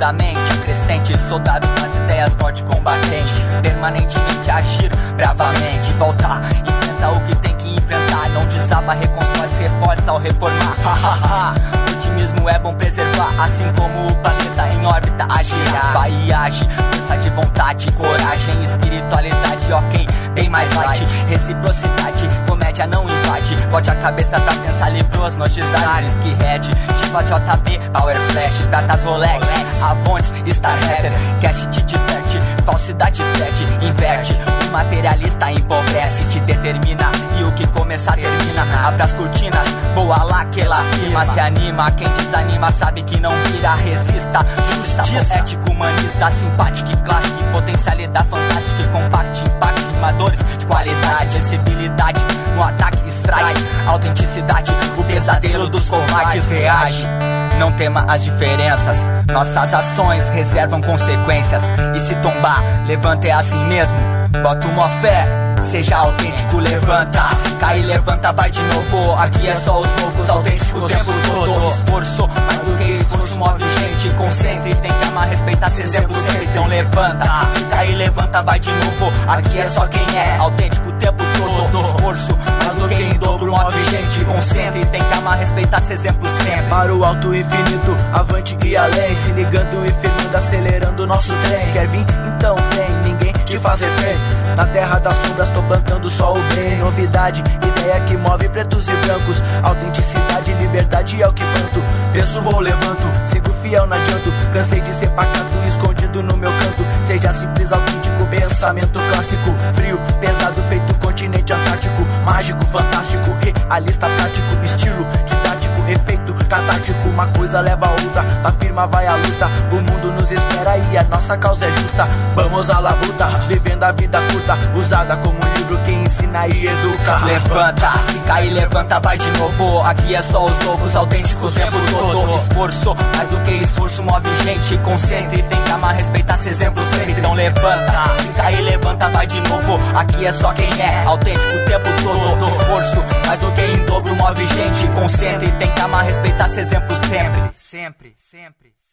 profundamente acrescente, soldado das ideias, forte combatente, permanentemente agir bravamente, voltar, enfrenta o que tem que enfrentar, não desaba, reconstrói, se reforça ao reformar. Otimismo é bom preservar, assim como o planeta em órbita a girar. Vai e age, força de vontade, coragem, espiritualidade, ok, bem mais light. Reciprocidade, comédia não invade, bote a cabeça pra pensar, livros nos designers que head, Chivas JB, Power Flash, pratas Rolex, Avontes, Star Rapper, cash te diverte, falsidade fede, inverte, o materialista empobrece, te determina, e o que começar termina, abre as cortinas, voa lá que ela firma, se anima, quem desanima sabe que não vira, resista, justa, poético, humaniza, simpática e clássica, potencialidade fantástica e compacte, impacte, rimadores de qualidade, sensibilidade, no ataque extrai, autenticidade, o pesadelo dos covardes reage. Não tema as diferenças, nossas ações reservam consequências, e se tombar, levanta, é assim mesmo, bota uma fé, seja autêntico, levanta. Se cair, levanta, vai de novo. Aqui é só os loucos, autêntico o tempo todo. Esforço, mais do que esforço, move gente, concentre, tem que amar, respeitar, ser exemplo sempre, então levanta. Se cair, levanta, vai de novo. Aqui é só quem é autêntico o tempo todo. Esforço, mais do que em dobro, move gente, concentre, tem que amar, respeitar, ser exemplo sempre. Para o alto infinito, avante e além, se ligando e firmando, acelerando o nosso trem. Quer vir? Então vem, ninguém te faz refém. Na terra das sombras tô plantando só o bem. Novidade, ideia que move pretos e brancos, autenticidade, liberdade é o que planto. Penso, vou, levanto, sigo fiel, não adianto. Cansei de ser pacato, escondido no meu canto. Seja simples, autêntico, pensamento clássico, frio, pesado, feito continente antártico, mágico, fantástico, realista, prático, estilo didático, efeito catártico. Uma coisa leva a outra, a firma vai à luta. O mundo nos espera e a nossa causa é justa. Vamos à labuta, vivendo a vida curta, usada como livro que ensina e educa. Levanta, se cair, levanta, vai de novo. Aqui é só os loucos, autêntico o tempo todo. Esforço, mais do que esforço, move gente, concentre, tem que amar, respeitar, ser exemplo sempre, então levanta. Se cair, levanta, vai de novo. Aqui é só quem é autêntico o tempo todo. Esforço, mais do que em dobro, move gente, concentre, tem que amar, respeitar, ser exemplo sempre. Sempre, sempre.